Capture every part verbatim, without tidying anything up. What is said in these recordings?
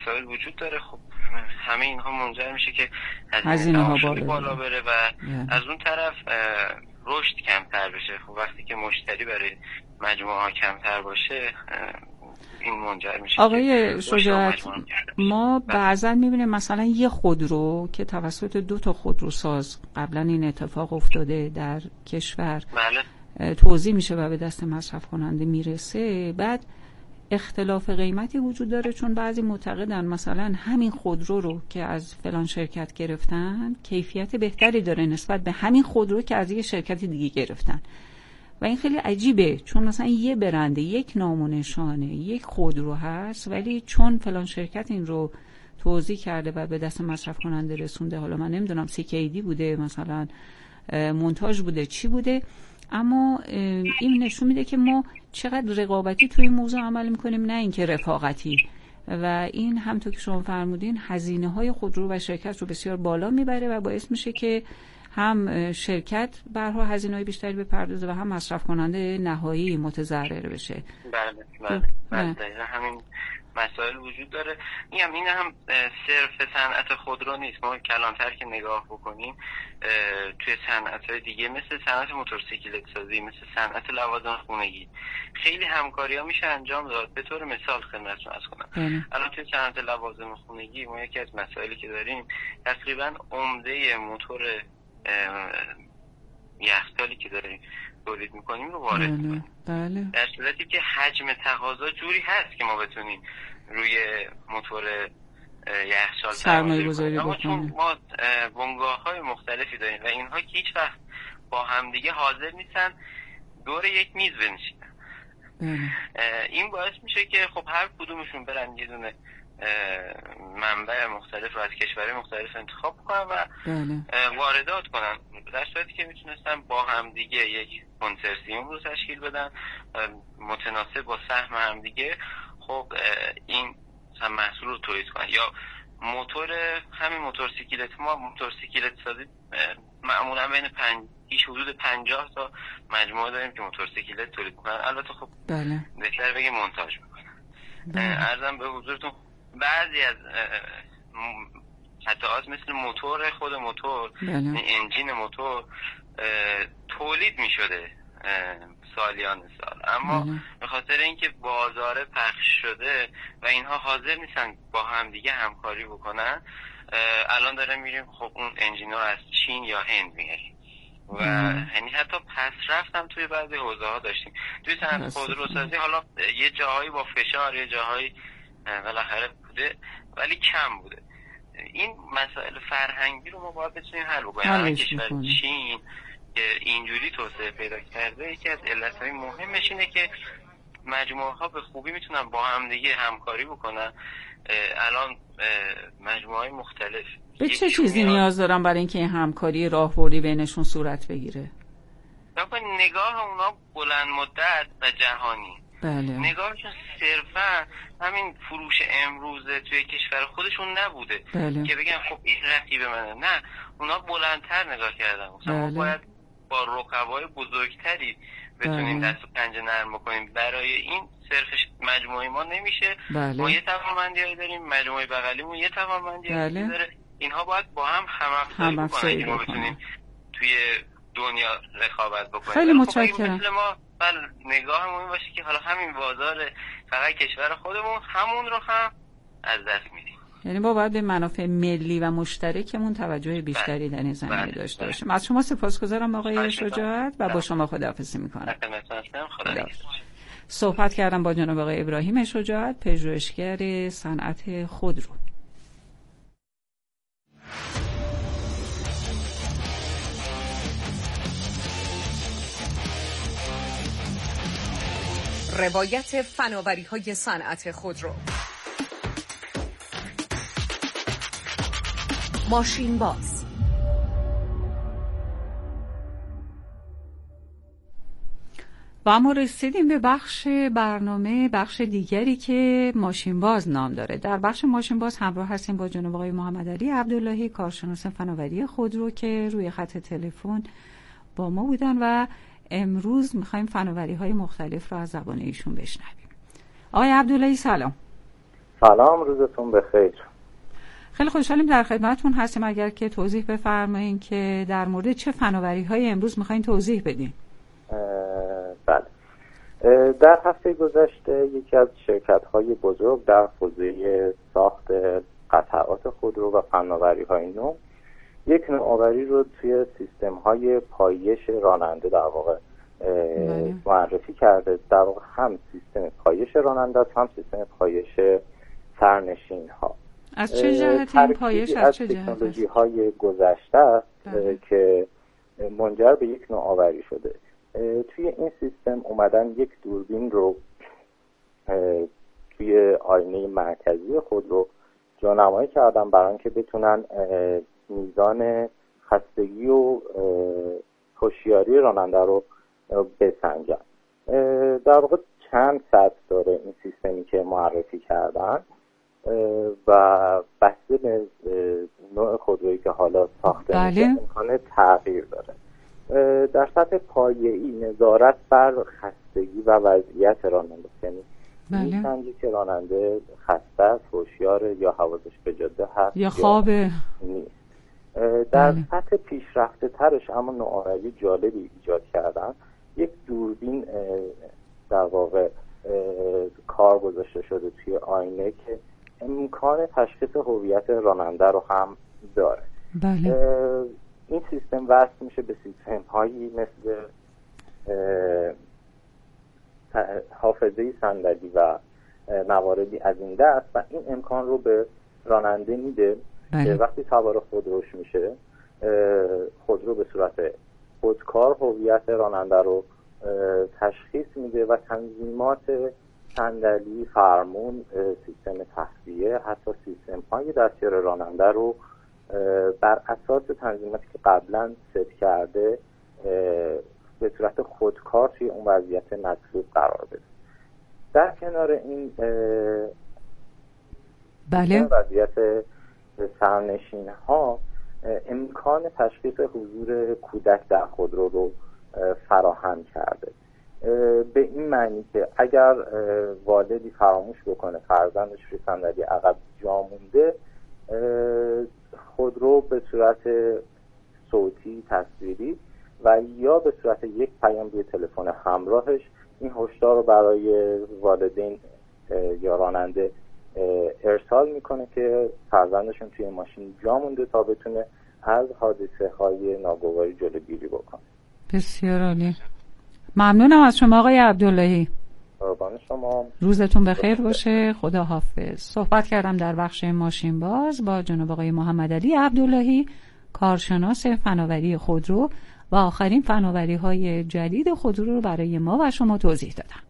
مسائل وجود داره. خب همه اینها منجر میشه که هزینه ها بالا, بالا بره و yeah. از اون طرف رشد کمتر بشه. خب وقتی که مشتری برای مجموعه ها کمتر باشه این منجر میشه. آقای شجاعت، ما بعضا میبینیم مثلا یه خودرو که توسط دو تا خودروساز قبلا این اتفاق افتاده در کشور بله. توزیع میشه و به دست مصرف کننده میرسه، بعد اختلاف قیمتی وجود داره چون بعضی معتقدن مثلا همین خودرو رو که از فلان شرکت گرفتن کیفیت بهتری داره نسبت به همین خودرو که از یه شرکت دیگه گرفتن و این خیلی عجیبه چون مثلا یه برنده، یک نام و نشانه، یک خودرو هست ولی چون فلان شرکت این رو توزیع کرده و به دست مصرف کننده رسونده، حالا من نمیدونم سی کی دی بوده مثلا مونتاژ بوده چی بوده، اما این نشون میده که ما چقدر رقابتی توی این موضوع عمل میکنیم نه اینکه رفاقتی، و این همونطور که شما فرمودین هزینه های خودرو و شرکت رو بسیار بالا میبره و باعث میشه که هم شرکت برها هزینه‌های بیشتری بپردازه و هم مصرف کننده نهایی متضرر بشه. بله بله بله, بله. همین مسائل وجود داره. میگم این هم صرف صنعت خودرو نیست، ما کلانتر که نگاه بکنیم توی صنعت‌های دیگه مثل صنعت موتورسیکلت سازی، مثل صنعت لوازم خونگی خیلی همکاری‌ها میشه انجام داد. به طور مثال خدمتتون عرض کنم الان توی صنعت لوازم خونگی ما یکی از مسائلی که داریم تقریبا عمده موتور یخچالی که داریم تولید میکنیم رو وارد میکنیم. بله. در صورتی که حجم تقاضا جوری هست که ما بتونیم روی موتور یخچال سرمایه گذاری بکنیم، بکنیم. چون ما بنگاه های مختلفی داریم و اینها که هیچ وقت با همدیگه حاضر نیستن دور یک میز بنشینن. بله. این باعث میشه که خب هر کدومشون برن یه دونه منبع مختلف رو از کشورهای مختلف انتخاب کنن و بله. واردات کنن، در صورتی که میتونستن با همدیگه یک کنسرسیوم رو تشکیل بدن متناسب با سهم همدیگه. خب این محصول رو تولید کنن. یا موتور همین موتورسیکلت، ما موتورسیکلت سازی معمولا بین پنج هیچ حدود پنجاه تا مجموعه داریم که موتورسیکلت تولید کنن. البته خب بله. بهتر بگه مونتاژ میکنن. بله. عرضم به حضورتون بعضی از قطعات مثل موتور خود موتور، بله. انجین موتور تولید می شده سالیان سال، اما بله. به خاطر اینکه بازار پخش شده و اینها حاضر نیستن با هم دیگه همکاری بکنن، الان داره میریم خب اون انجین ها از چین یا هند میاریم و یعنی حتی پسرفت هم توی بعضی حوزه ها داشتیم. توی صنعت خودروسازی حالا یه جاهایی با فشار، یه جاهایی بالاخره بوده ولی کم بوده. این مسائل فرهنگی رو ما باید بتونیم حل بکنیم. کشور چین که اینجوری توسعه پیدا کرده یکی از علتهای مهمش اینه که مجموعه ها به خوبی میتونن با هم دیگه همکاری بکنن. الان مجموعه های مختلف به چه چیزی نیاز دارن برای اینکه این همکاری راهبردی بینشون صورت بگیره؟ نگاه اونا بلند مدت و جهانی. بله. نگاهشون صرفا همین فروش امروزه توی کشور خودشون نبوده. بله. که بگن خب این رقیب منه. نه، اونا بلندتر نگاه کردن. مثلا بله. ما باید با رقبای بزرگتری بتونیم بله. دست و پنجه نرم بکنیم. برای این صرفش مجموعه ما نمیشه. بله. ما یه توانمندی‌هایی داریم، مجموعه بغلیمون یه توانمندی بله. داره. اینها باید با هم هم‌افزایی بکنن که ما بتونیم توی دنیا رقابت بکنیم. خیلی متشکرم. مثل ما بله نگاهمون این باشه که حالا همین بازار فقط کشور خودمون همون رو هم از دست میدیم. یعنی ما باید به منافع ملی و مشترکمون توجه بیشتری در این زمینه داشته باشیم. از شما سپاسگزارم آقای شجاعت و با شما خداحافظی میکنم. خدا. صحبت کردم با جناب آقای ابراهیم شجاعت، پژوهشگر صنعت خودرو. روایت فناوری‌های صنعت خودرو. ماشین باز. و اما رسیدیم به بخش برنامه، بخش دیگری که ماشین باز نام داره. در بخش ماشین باز همراه هستیم با جناب آقای محمد علی عبداللهی، کارشناس فناوری خودرو که روی خط تلفن با ما بودن و امروز میخوایم فناوری‌های مختلف رو از زبان ایشون بشنویم. آقای عبداللهی سلام. سلام، روزتون بخیر. خیلی خوشحالیم در خدمتتون هستیم. اگر که توضیح بفرمایید که در مورد چه فناوری‌های امروز می‌خواید توضیح بدین. بله. در هفته گذشته یکی از شرکت‌های بزرگ در حوزه ساخت قطعات خودرو و فناوری‌های نو یک نوآوری رو توی سیستم‌های پایش راننده در واقع بله. معرفی کرده. در واقع هم سیستم پایش راننده است، هم سیستم پایش سرنشین‌ها. از چه جهت این پایش از چه جهت تکنولوژی‌های گذشته است بله. که منجر به یک نوآوری شده. توی این سیستم اومدن یک دوربین رو توی آینه مرکزی خود رو جانمایی کردن برای اینکه بتونن میزان خستگی و هوشیاری راننده رو بسنجن. در واقع چند سطح داره این سیستمی که معرفی کردن و بسته به نوع خودرویی که حالا ساخته بله. میشه امکان تغییر داره. در سطح پایه‌ای نظارت بر خستگی و وضعیت راننده، یعنی بله. میسنجی که راننده خسته است، هوشیار یا حواسش به جاده هست یا خوابه نیست. در بله. سطح پیشرفته ترش اما نوآوری جالبی ایجاد کردن. یک دوربین در واقع کار گذاشته شده توی آینه که امکان تشخیص هویت راننده رو هم داره. بله. این سیستم وصل میشه به سیستم هایی مثل حافظه صندلی و مواردی از این دست و این امکان رو به راننده میده بله. که وقتی سوار خودروش میشه خودرو به صورت خودکار هویت راننده رو تشخیص میده و تنظیمات صندلی، فرمون، سیستم تهویه، حتی سیستم های دستیار راننده رو بر اساس تنظیماتی که قبلا ست کرده به صورت خودکار توی اون وضعیت مطلوب قرار بده. در کنار این بله. وضعیت سرنشین ها امکان تشخیص حضور کودک در خودرو رو فراهم کرده. به این معنی که اگر والدی فراموش بکنه فرزندش روی صندلی عقب جا مونده، خودرو به صورت صوتی، تصویری و یا به صورت یک پیام روی تلفن همراهش این هشدار رو برای والدین یا راننده ارسال میکنه که فرزندشون توی ماشین جا مونده تا بتونه از حادثه های ناگواری جلوگیری بکنه. بسیار عالی. ممنونم از شما آقای عبداللهی. قربان شما. روزتون بخیر باشه. خدا حافظ. صحبت کردم در بخش ماشین باز با جناب آقای محمدعلی عبداللهی، کارشناس فناوری خودرو و آخرین فناوری های جدید خودرو رو برای ما و شما توضیح دادن.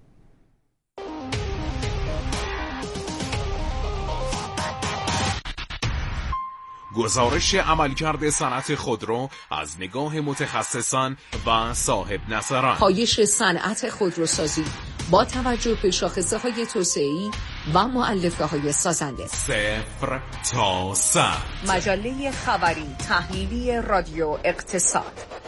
گزارش عملکرد صنعت خودرو از نگاه متخصصان و صاحب نظران. پایش صنعت خودروسازی با توجه به شاخصه های توسعه‌ای و مؤلفه های سازنده. صفر تا صد. مجله خبری، تحلیلی، رادیو، اقتصاد.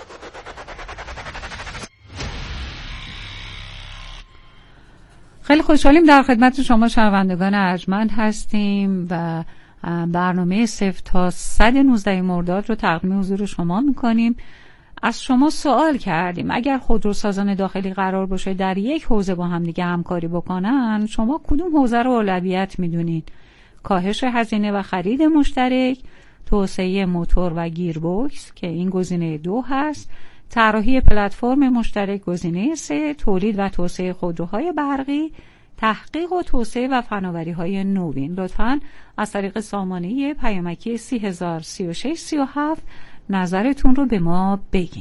خیلی خوشحالیم در خدمت شما شنوندگان ارجمند هستیم و برنامه صفر تا صد نوزده مرداد رو تقدیم حضور شما میکنیم. از شما سوال کردیم اگر خودروسازان داخلی قرار باشه در یک حوزه با هم دیگه همکاری بکنن، شما کدوم حوزه رو اولویت میدونید؟ کاهش هزینه و خرید مشترک، توسعه موتور و گیربکس که این گزینه دو هست، طراحی پلتفرم مشترک گزینه سه، تولید و توسعه خودروهای برقی، تحقیق و توسعه و فناوری‌های نوین. لطفاً از طریق سامانه پیامکی سی هزار سی و شش سی و هفت نظرتون رو به ما بگین.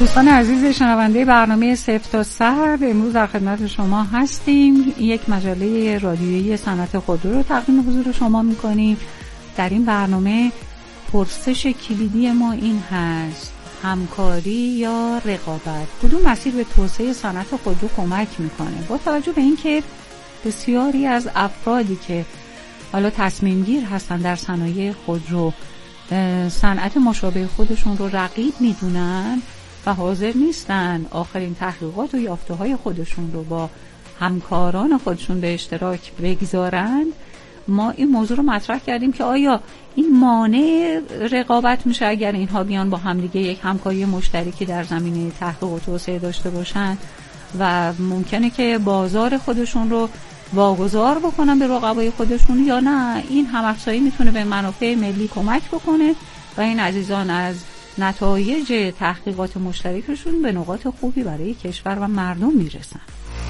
دوستان عزیز شنونده برنامه صفر تا صد، امروز در خدمت شما هستیم. یک مجله رادیویی صنعت خودرو رو تقدیم حضور شما می‌کنیم. در این برنامه پرسش کلیدی ما این هست: همکاری یا رقابت؟ کدوم مسیر به توسعه صنعت خودرو کمک می‌کنه؟ با توجه به اینکه بسیاری از افرادی که حالا تصمیم گیر هستن در صنایع خودرو صنعت مشابه خودشون رو رقیب میدونن و حاضر نیستن آخرین تحقیقات و یافته‌های خودشون رو با همکاران خودشون به اشتراک بگذارن، ما این موضوع رو مطرح کردیم که آیا این مانع رقابت میشه اگر اینها بیان با همدیگه یک همکاری مشترکی در زمینه تحقیق و توسعه داشته باشن و ممکنه که بازار خودشون رو واگذار بکنن به رقبای خودشون، یا نه این هم‌افزایی میتونه به منافع ملی کمک بکنه و این عزیزان از نتایج تحقیقات مشترکشون به نقاط خوبی برای کشور و مردم میرسن.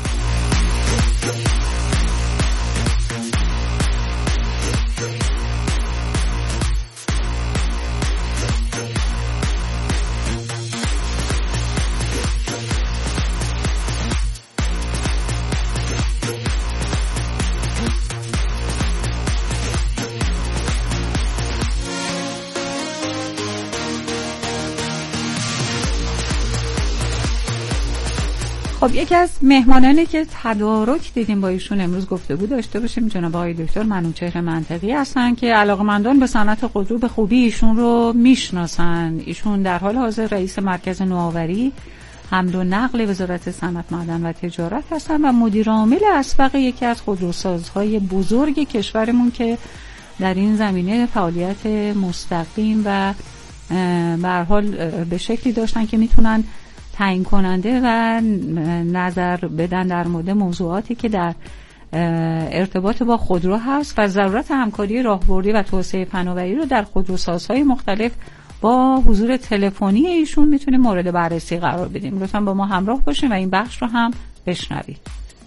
خب یکی از مهمانانی که تدارک دیدیم با ایشون امروز گفتگو داشته باشیم جناب آقای دکتر منوچهر منطقی هستن که علاقه‌مندان به صنعت خودرو به خوبی ایشون رو میشناسن. ایشون در حال حاضر رئیس مرکز نوآوری حمل و نقل وزارت صنعت معدن و تجارت هستن و مدیر عامل اسبق یکی از خودروسازهای بزرگ کشورمون که در این زمینه فعالیت مستقیم و به هر حال به شکلی داشتن که میتونن تعیین کننده و نظر بدن در مورد موضوعاتی که در ارتباط با خودرو هست و ضرورت همکاری راهبردی و توسعه فناوری رو در خودروسازهای مختلف با حضور تلفنی ایشون میتونیم مورد بررسی قرار بدیم. لطفاً با ما همراه باشیم و این بخش رو هم بشنوید.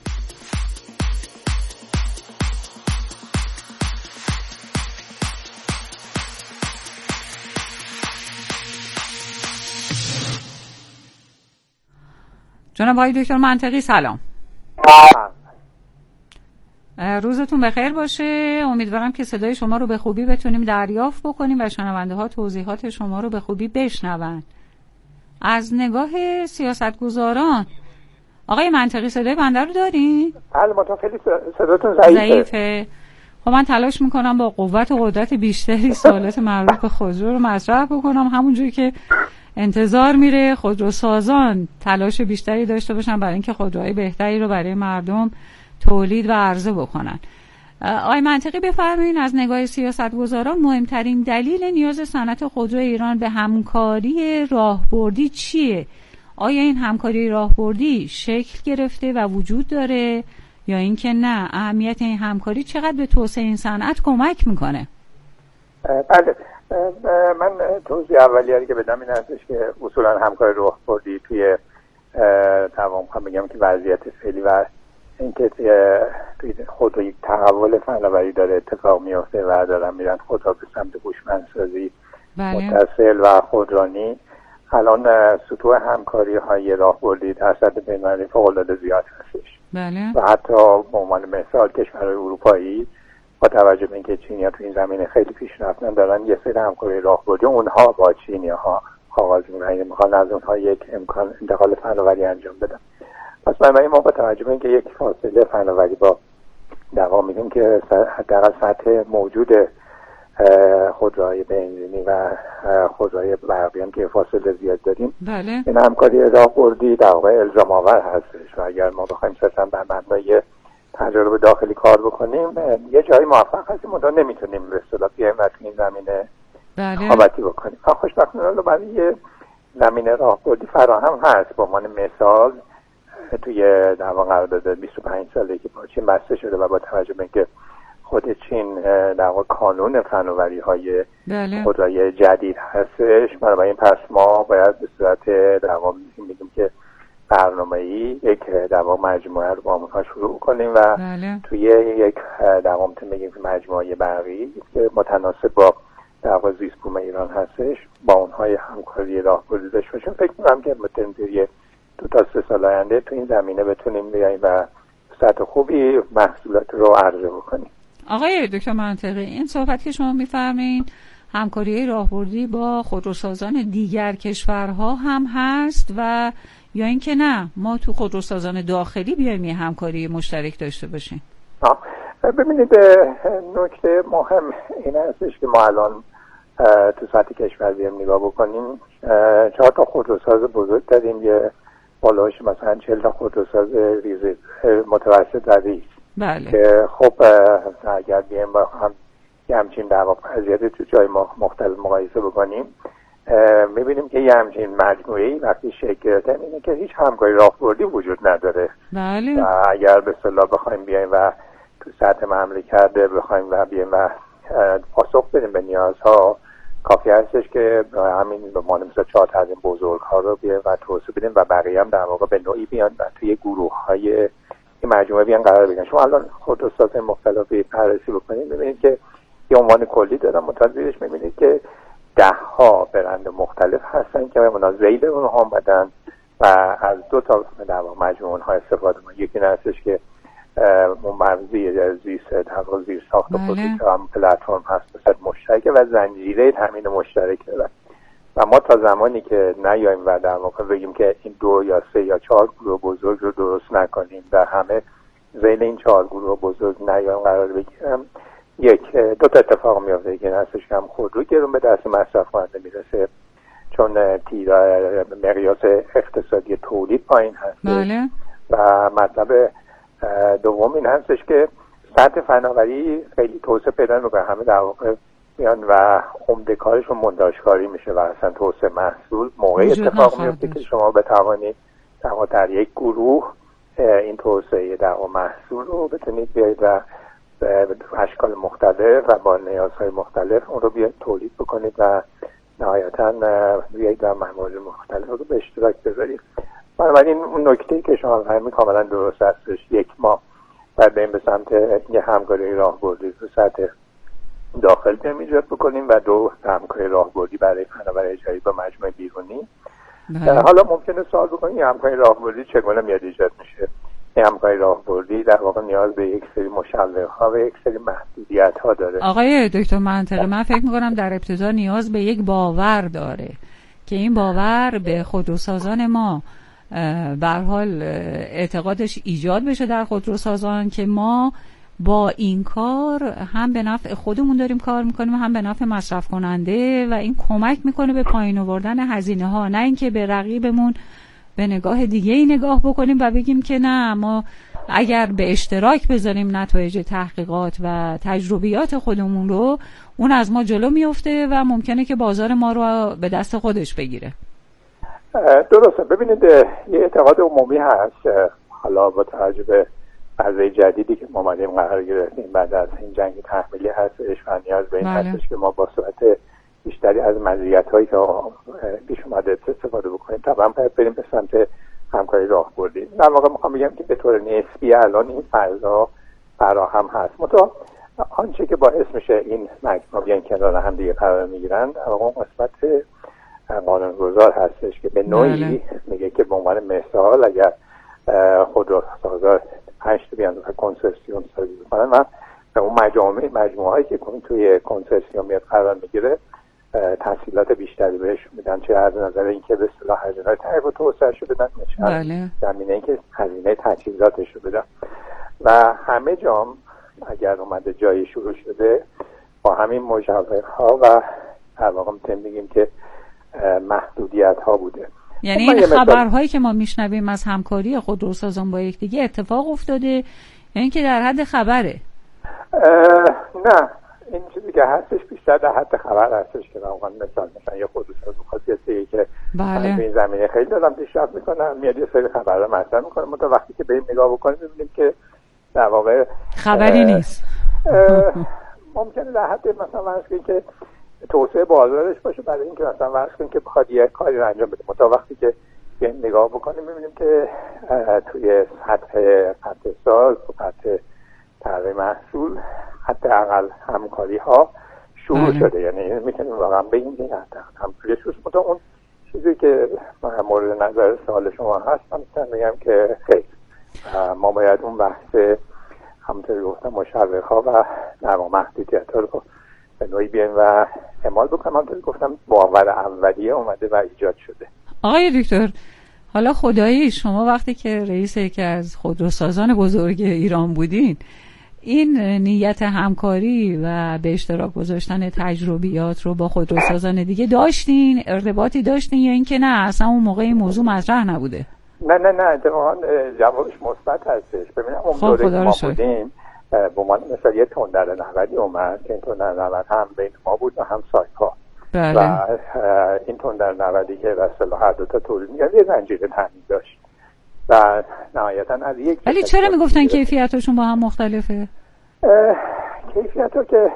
جناب آقای دکتر منطقی سلام. روزتون بخیر باشه. امیدوارم که صدای شما رو به خوبی بتونیم دریافت بکنیم و شنونده ها توضیحات شما رو به خوبی بشنون. از نگاه سیاستگزاران آقای منطقی صدای بنده رو دارین؟ بله ما خیلی صداتون ضعیفه. ضعیفه. خب من تلاش میکنم با قوت و قدرت بیشتری سوالات مربوط به خودرو رو مطرح بکنم، همونجوری که انتظار میره خودروسازان تلاش بیشتری داشته باشن برای اینکه خودروهای بهتری رو برای مردم تولید و عرضه بکنن. آقای منطقی بفرمایید از نگاه سیاستگزاران مهمترین دلیل نیاز صنعت خودرو ایران به همکاری راهبردی چیه؟ آیا این همکاری راهبردی شکل گرفته و وجود داره یا اینکه نه؟ اهمیت این همکاری چقدر به توسعه این صنعت کمک میکنه؟ بله، من توضیح اولیه‌ای که بدم این هستش که اصولا همکاری راهبردی توی تمام هم بگم که وضعیت فعلی و اینکه توی خود یک تحول فناوری داره اتفاق میفته و دارن میرن خودها به سمت هوشمندسازی متصل و خودرانی. الان سطوح همکاری های راهبردی در سطح بین‌المللی فوق‌العاده زیاد هستش. بله. و حتی به عنوان مثال کشورهای اروپایی با توجه به اینکه چینی‌ها تو این زمینه خیلی پیشرفتن دارن یه سری همکاری راهبردی اونها با چینی‌ها آغاز می‌کنن، می‌خوان از اونها یک امکان انتقال فناوری انجام بدن. پس بنابراین ما با توجه به اینکه یک فاصله فناوری با دوام می‌دیم که حداقل سطح موجود خودروهای بنزینی و خودروهای برقی هم که فاصله زیاد داریم، بله. این همکاری راهبردی در واقع الزام آور هستش و اگر ما بخوایم صرفاً بر مبنای تجربه داخلی کار بکنیم یه جایی موفق هستیم و نمیتونیم به اصطلاح بیایم و تو این زمینه رقابتی بکنیم. خوشبختانه برای زمینه راهبردی فراهم هست. به عنوان مثال توی در واقع قرارداد بیست و پنج ساله که با چین بسته شده و با توجه به اینکه خود چین در واقع کانون فناوری های بله. خودروی جدید هستش، بنابراین پس ما باید به صورت در واقع میگیم که برنامه‌ای یک در واقع مجموعه رو با اونها شروع کنیم و بله. توی یک در واقع میگیم که مجموعه برقی که متناسب با در واقع زیست بوم ایران هستش با اونهای همکاری راهبردی داشته باشیم. فکر می‌کنم که متنظری دو تا سه سال آینده تو این زمینه بتونیم بیاییم و سطح خوبی محصولات رو عرضه بکنیم. آقای دکتر منطقی، این صحبت که شما می‌فرمایین همکاری راهبردی با خودروسازان دیگر کشورها هم هست و یا اینکه نه ما تو خودروسازان داخلی بیایم یه همکاری مشترک داشته باشیم؟ آه. ببینید نکته مهم این هستش که ما الان تو سطح کشور بیایم نگاه بکنیم، چهار تا خودروساز بزرگ داریم، یه بالایش مثلا چهل تا خودروساز ریز متوسط و ریز. بله. که خب اگر بیایم با هم یه همچین در واقع وضعیت تو جای مختلف مقایسه بکنیم، میبینیم که یه همچین مجموعه‌ای وقتی شکل گرفته اینه که هیچ همکاری راهبردی وجود نداره. بله. و اگر به اصطلاح بخوایم بیایم و تو سطح مملکت بخوایم و بیایم و پاسخ بدیم به نیازها، کافی هستش که همین به معنی مثلا چهار تا از این بزرگ‌ها رو بیایم و توسعه بدیم و بقیه هم در واقع به نوعی بیان و توی گروه‌های این مجموعه بیان قرار بگیرن. شما الان خودروسازهای مختلفی بررسی بکنید می‌بینید که یه عنوان کلی دارن، متوجهش می‌بینید که ده ها برند مختلف هستن که اونا ذیل اونها اومدن و از دو تا در واقع مجموعه ها استفاده می‌کنن. یکی این هستش که اون مرزی زیست در واقع زیر ساخت خودی که هم پلتفرم هست مثل مشترکه و زنجیره تامین مشترک داره و ما تا زمانی که نیاییم و در واقع بگیم که این دو یا سه یا چهار گروه بزرگ رو درست نکنیم و همه ذیل این چهار گروه بزرگ نیاییم قرار بگیریم، یک دو تا اتفاق میفته. یکی این هستش که هم خودرو گرون به دست مصرف کننده میرسه چون تیرا مقیاس اقتصادی تولید پایین هست. بله. و مطلب دوم این هستش که سطح فناوری خیلی توسعه پیدا میکنه، همه در واقع میان و عمده کارشون مونتاژکاری میشه و اصلا توسعه محصول موقعی اتفاق میفته که شما بتوانید در واقع در یک گروه این توسعه در واقع محصول رو بتونید بیاید و به اشکال مختلف و با نیازهای مختلف اون رو بیاید تولید بکنید و نهایتاً بیاید و موارد مختلف رو به اشتراک بذارید. بنابراین اون نکته‌ای که شما فرمودید کاملا درست هستش. یک، ما باید بریم به سمت یه همکاری راهبردی تو سطح داخل بیایم ایجاد بکنیم و دو همکاری راهبردی برای فناوری اجاری با مجموعه بیرونی. حالا ممکنه سوال بکنید یه همکاری راهبردی چگونه میاد ایجاد میشه؟ یه همکاری راهبردی در واقع نیاز به یک سری مشوق‌ها و یک سری محدودیت‌ها داره. آقای دکتر منطقی، من فکر می‌کنم در ابتدا نیاز به یک باور داره که این باور به خودروسازان ما به هر حال اعتقادش ایجاد بشه در خودروسازان که ما با این کار هم به نفع خودمون داریم کار میکنیم هم به نفع مصرف کننده و این کمک میکنه به پایین آوردن هزینه ها، نه اینکه به رقیبمون به نگاه دیگه ای نگاه بکنیم و بگیم که نه ما اگر به اشتراک بذاریم نتایج تحقیقات و تجربیات خودمون رو اون از ما جلو میفته و ممکنه که بازار ما رو به دست خودش بگیره. درسته. ببینید یه اعتقاد عمومی هست، حالا با توجه به فضای جدیدی که ما اومدیم قرار گرفتیم بعد از این جنگ تحمیلی هستش و نیاز به این هستش که ما با سرعت بیشتری از مزیت‌هایی که پیش اومده استفاده بکنیم. طبعا باید بریم به سمت همکاری راهبردی. در واقع میخوام بگم که به طور نسبی الان این فضا فراهم هست، منتها آنچه که باعث میشه این مجموعه بیان کنار هم دیگه قرار میگیرن در واقع قسمت قانونگذار هستش که به نوعی میگه که به عنوان مثال اگر خودروسازا پنج تا بیان و کنسرسیوم سازی بکنن و به اون مجموعه مجموعه هایی که توی کنسرسیوم میاد قرار میگیره تحصیلات بیشتری بهش میدن، چه از نظر اینکه به اصطلاح هزینه‌های تعریف و توسعه‌شو بدن، چه زمینه اینکه هزینه تجهیزاتشو بدن و همه جام اگر اومده جایی شروع شده با همین مشوق‌ها و در واقع میتونیم بگیم که محدودیت‌ها بوده. یعنی این خبرهایی که ما میشنویم از همکاری خودروسازان با یکدیگه اتفاق افتاده، یعنی که در حد خبره؟ نه، این چیزی که هستش بیشتر در حد خبر هستش که واقعا مثلا مثلا یه خودروساز خاصیتی که بله. این زمینه خیلی دارم پیشرفت میکنن میاد یه سری خبرها مطرح میکنه، منتها وقتی که بریم نگاه بکنیم میبینیم که در واقع خبری نیست. ممکنه در حد مثلا فرض کنید که توسعه بازارش باشه برای اینکه مثلا فرض کنید که بخواد یه کاری رو انجام بده، منتها وقتی که نگاه بکنیم میبینیم که توی سطح قطع ساز و قطع طرح محصول حداقل همکاری ها شروع بله. شده. یعنی میتونیم واقعا بگیم که همکاری شروع شده. اون چیزی که مورد نظر سوال شما هست من میتونم بگم که خیلی ما باید اون بحث همونطوری گفتم مشوق‌ها و در واقع محدودیت‌ها رو به نوعی بیایم و اعمال بکنم. همونطوری گفتم باور اولیه اومده و ایجاد شده. آقای دکتر، حالا خدایی شما وقتی که رئیس یکی از خودروسازان بزرگ ایران بودین این نیت همکاری و به اشتراک گذاشتن تجربیات رو با خودروسازان دیگه داشتین؟ ارتباطی داشتین یا اینکه نه اصلا اون موقع این موضوع مطرح نبوده؟ نه نه نه اتفاقا جوابش مثبت هستش. ببینم اون خب دوره که ما شد. بودیم به عنوان مثلا یه تندر نودی اومد که این تندر نود هم بین ما بود و هم سایپا. بله. و این تندر نودی که رسل هر دوتا تولید میگرد یه زنجیره تامین داشت و نهایتا از یک ولی چرا میگفتن کیفیتاشون با هم مختلفه؟ کیفیت ها که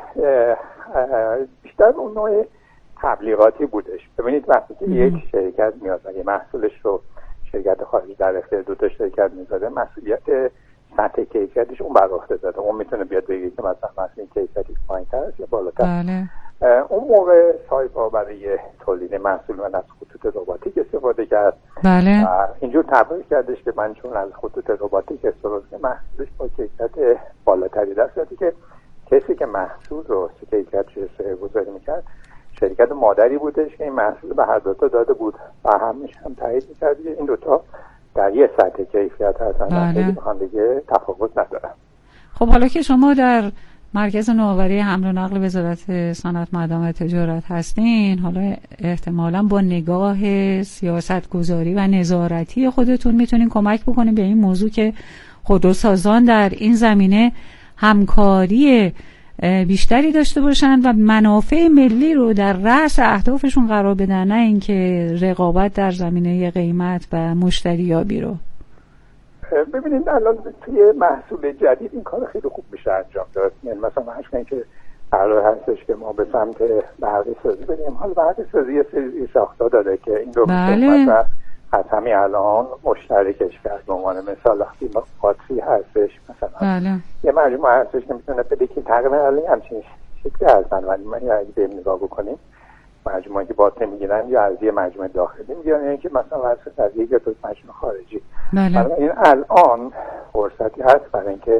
بیشتر اون نوع تبلیغاتی بودش. ببینید وقتی که یک شرکت میاد و یه محصولش رو شرکت خارجی در اختیار دو تا شرکت میذاره مسئولیت سطح کیفیتش اون بر عهده داره. اون میتونه بیاد بگه که مثلا مسئله کیفیتش پایین‌تر است یا بالاتر. بله. اون موقع سایپا برای تولید محصول من از خطوط رباتیک استفاده کرد. بله. و اینجور تبلیغ کردش که من چون از خطوط رباتیک استفاده کردم محصولش با کیفیت بالاتری دست دادی که کسی که محصول رو کیفیتش گذاری میکرد شرکت مادری بودش که این محصول به هر دوتا داده بود و همش هم تایید میکرد که این دوتا در یه سطح کیفیت هستن. بله. خیلی با هم دیگه تفاوت ندارن. خب حالا که شما در مرکز نوآوری حمل و نقل وزارت صنعت معدن و تجارت هستین، حالا احتمالاً با نگاه سیاستگذاری و نظارتی خودتون میتونین کمک بکنین به این موضوع که خودروسازان در این زمینه همکاری بیشتری داشته باشن و منافع ملی رو در رأس اهدافشون قرار بدن، نه اینکه رقابت در زمینه قیمت و مشتریابی رو. ببینید الان توی محصول جدید این کار خیلی خوب میشه انجام داد. یعنی مثلا هر که قرار هستش که ما به سمت برقی سازی بریم، حالا برقی سازی یه سری ساختار داره که این رو بله. و از همین الان مشترکش کرد. به عنوان مثال وقتی باتری هستش مثلا بله. یه مجموعه هستش که میتونه بده که تقریبا الان همچین شکلی هستن، ولی من اگه بریم نگاه بکنیم مجموعه که باتری میگیرن یا از یه مجموعه داخلی میگیرن یا اینکه مثلا واسه از یک تا مجموعه خارجی. بله. این الان فرصتی هست برای اینکه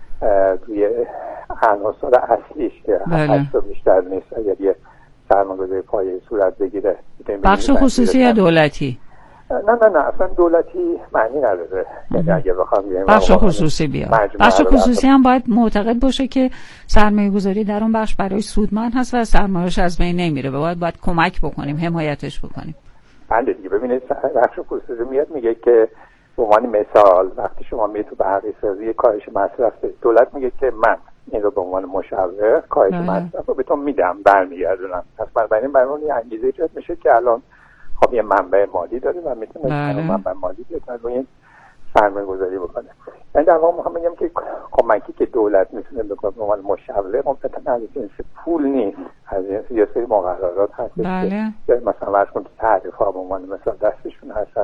روی عناصر اصلیش که هشت تا بیشتر نیست اگر یه سرمایه‌گذاری پایه صورت بگیره. بخش خصوصی یا دولتی؟ نه نه نه اصلا دولتی معنی نداره. یعنی اگه بخوام بیایم بخش خصوصی بیاد، بخش خصوصی هم باید معتقد باشه که سرمایه گذاری در اون بخش برای سودمند هست و سرمایه‌اش از بین نمیره، باید باید کمک بکنیم، حمایتش بکنیم. بله دیگه. ببینید بخش خصوصی میاد میگه که به عنوان مثال وقتی شما میرید تو برقی سازی کاهش مصرف دولت میگه که من این رو به عنوان مشوق کاهش مصرف رو بهتون میدم برمیگردونم. پس بنابراین برای یه انگیزه ایجاد میشه که الان خب یه منبع مالی داره و میتونه منبع مالی بیاد و روی سرمایه گذاری بکنه. من در واقع میخوام بگم که کمکی که دولت میتونه بکنه به عنوان مشوق ممکنه از جنس پول نیست، از جنس یه سری مقررات هست. بله. که مثلا فرض کنید تعریف ها به عنوان مثلا دستشون هستن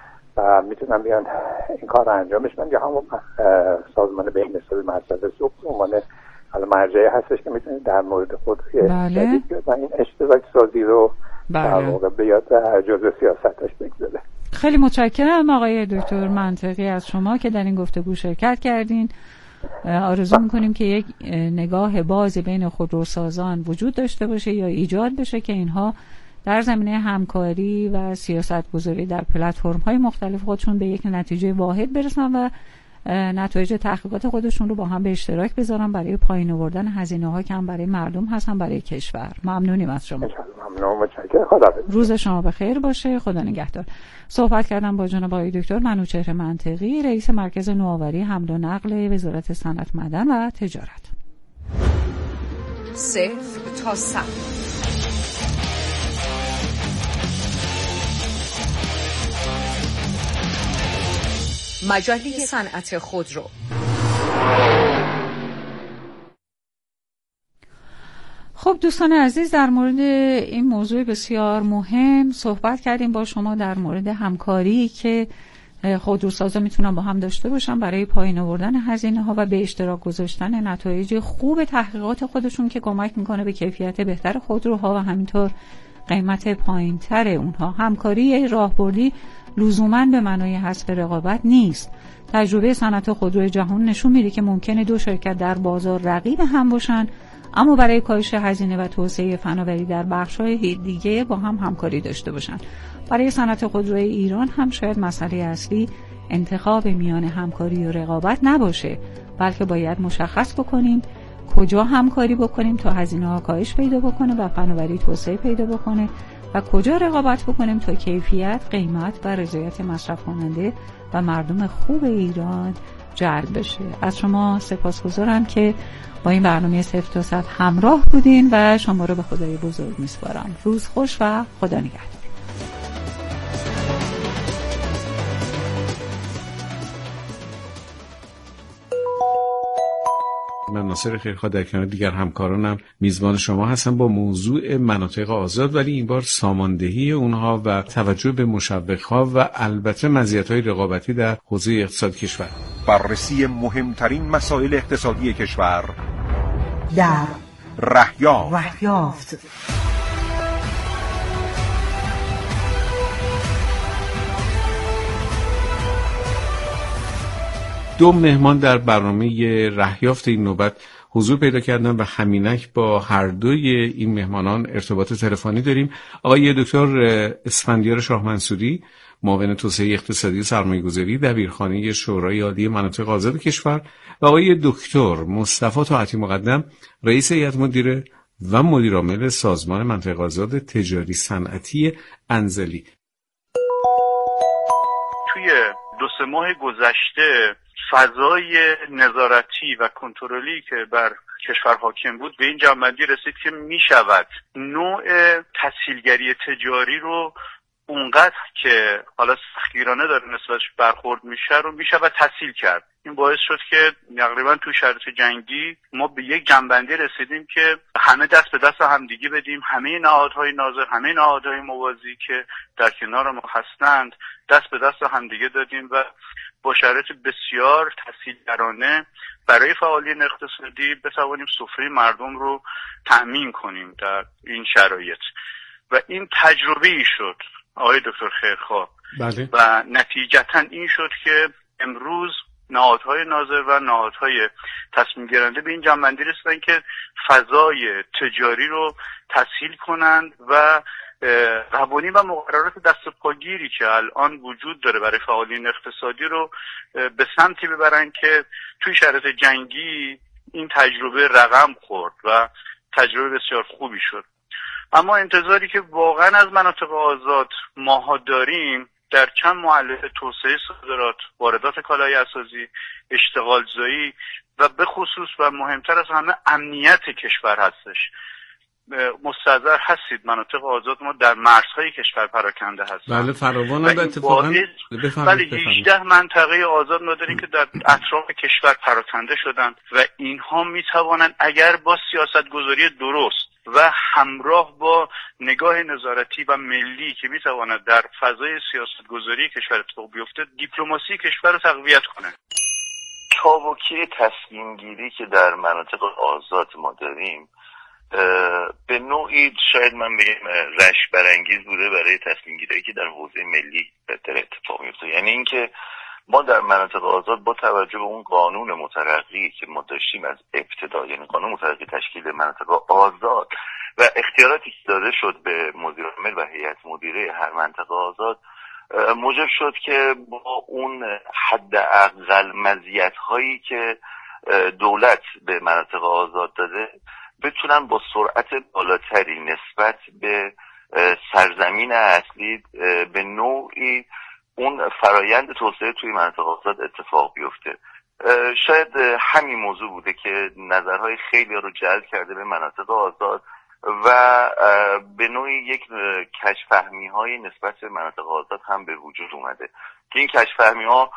و میتونن بیان این کار رو انجامش بدن، یا همون سازمان بین‌المللی مصرف سوخت به عنوان حالا مرجعی هستش که میتونه در مورد خود بله. و این اشتراک سازی رو بله. در واقع بیاد جزء سیاستش بگذاره. خیلی متشکرم آقای دکتر منطقی از شما که در این گفتگو شرکت کردین. آرزو میکنیم که یک نگاه باز بین خودروسازان وجود داشته باشه یا ایجاد بشه که اینها در زمینه همکاری و سیاست گذاری در پلتفرم های مختلف خودشون به یک نتیجه واحد برسن و نتایج تحقیقات خودشون رو با هم به اشتراک بذارن برای پایین آوردن هزینه ها که هم برای مردم هستن برای کشور. ممنونیم از شما. ممنون، متشکرم. خدا روز شما بخیر باشه. خدا نگهدار. صحبت کردم با جناب آقای دکتر منوچهر منطقی، رئیس مرکز نوآوری حمل و نقل وزارت صنعت معدن و تجارت. صفر تا صد مجله صنعت خودرو. خب دوستان عزیز، در مورد این موضوع بسیار مهم صحبت کردیم با شما در مورد همکاری که خودروسازا میتونن با هم داشته باشن برای پایین آوردن هزینه ها و به اشتراک گذاشتن نتایج خوب تحقیقات خودشون که کمک میکنه به کیفیت بهتر خودروها و همینطور قیمت پایینتر اونها. همکاری راهبردی لزوماً به معنای حذف رقابت نیست. تجربه صنعت خودروی جهان نشون میده که ممکنه دو شرکت در بازار رقیب هم باشن، اما برای کاهش هزینه و توسعه فناوری در بخش‌های دیگه با هم همکاری داشته باشن. برای صنعت خودروی ایران هم شاید مسئله اصلی انتخاب میان همکاری و رقابت نباشه، بلکه باید مشخص بکنیم کجا همکاری بکنیم تا هزینه‌ها کاهش پیدا بکنه و فناوری توسعه پیدا بکنه و کجا رقابت بکنیم تا کیفیت، قیمت و رضایت مصرف کننده و مردم خوب ایران جلب بشه. از شما سپاسگزارم که با این برنامه صفر تا صد همراه بودین و شما رو به خدای بزرگ میسپارم. روز خوش و خدا نگهدار. من ناصر خیرخواه در کنار دیگر همکارانم میزبان شما هستم با موضوع مناطق آزاد، ولی این بار ساماندهی اونها و توجه به مشوق‌ها و البته مزیت‌های رقابتی در حوزه اقتصاد کشور. بررسی مهمترین مسائل اقتصادی کشور در رهیافت. رهیافت. دو مهمان در برنامه رهیافت این نوبت حضور پیدا کردن و همینک با هر دوی این مهمانان ارتباط تلفنی داریم. آقای دکتر اسفندیار شاه منصوری، معاون توسعه اقتصادی سرمایه‌گذاری دبیرخانه شورای عالی مناطق آزاد کشور و آقای دکتر مصطفی طاعتی مقدم، رئیس هیئت مدیره و مدیر عامل سازمان مناطق آزاد تجاری صنعتی انزلی. توی دو سه ماه گذشته فضای نظارتی و کنترلی که بر کشور حاکم بود به این جنبندی رسید که می شود نوع تسهیلگری تجاری رو اونقدر که حالا سختگیرانه داره نسبتش برخورد میشه رو می شود تسهیل کرد. این باعث شد که تقریبا تو شرایط جنگی ما به یک جنبندی رسیدیم که همه دست به دست همدیگه بدیم، همه نهادهای ناظر، همه نهادهای موازی که در کنار ما هستند دست به دست همدیگه دادیم و با شرایط بسیار تسهیلگرانه برای فعالیت اقتصادی بتوانیم سفره مردم رو تأمین کنیم در این شرایط. و این تجربه ای شد آقای دکتر خیرخواه. بله. و نتیجتا این شد که امروز نهادهای ناظر و نهادهای تصمیم گیرنده به این جنبندی رسیدن که فضای تجاری رو تسهیل کنند و قوانین و مقررات دست پاگیری که الان وجود داره برای فعالین اقتصادی رو به سمتی ببرن که توی شرایط جنگی این تجربه رقم خورد و تجربه بسیار خوبی شد. اما انتظاری که واقعا از مناطق آزاد ماها داریم در چند معلف توسعه صادرات، واردات کالای اساسی، اشتغال زایی و به خصوص و مهمتر از همه امنیت کشور هستش. مستحضر هستید مناطق آزاد ما در مرزهای کشور پراکنده هست. بله فراوان هم اتفاقا بله هجده منطقه آزاد ما داریم که در اطراف کشور پراکنده شدند و اینها میتوانند اگر با سیاست گذاری درست و همراه با نگاه نظارتی و ملی که میتواند در فضای سیاست گذاری کشور اتفاق بیفته دیپلماسی کشور رو تقویت کنه. چابکی تصمیم گیری که در مناطق آزاد ما داریم به نوعی شاید من بگم رشک برانگیز بوده برای تصمیم گیری که در حوزه ملی بهتر اتفاق میفته. یعنی اینکه ما در مناطق آزاد با توجه به اون قانون مترقی که ما داشتیم از ابتدا، یعنی قانون مترقی تشکیل مناطق آزاد و اختیاراتی که داده شد به مدیر عامل و هیئت مدیره هر منطقه آزاد، موجب شد که با اون حداقل مزیت‌هایی که دولت به مناطق آزاد داده بتونن با سرعت بالاتری نسبت به سرزمین اصلی به نوعی اون فرایند توسعه توی مناطق آزاد اتفاق بیفته. شاید همین موضوع بوده که نظرهای خیلی رو جلب کرده به مناطق آزاد و به نوعی یک کشفهمی های نسبت به مناطق آزاد هم به وجود اومده که این کشفهمی ها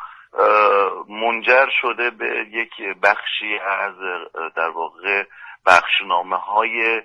منجر شده به یک بخشی از در واقع بخشنامه های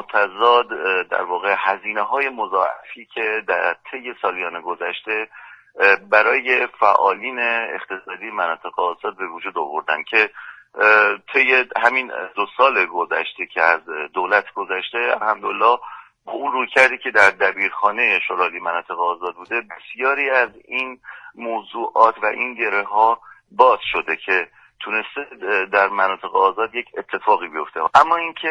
متضاد، در واقع هزینه های مضاعفی که در طی سالیان گذشته برای فعالین اقتصادی مناطق آزاد به وجود آوردن که طی همین دو سال گذشته که از دولت گذشته الحمدلله با اون رویکردی که در دبیرخانه شورای مناطق آزاد بوده بسیاری از این موضوعات و این گره ها باز شده که تونسته در مناطق آزاد یک اتفاقی بیفته. اما اینکه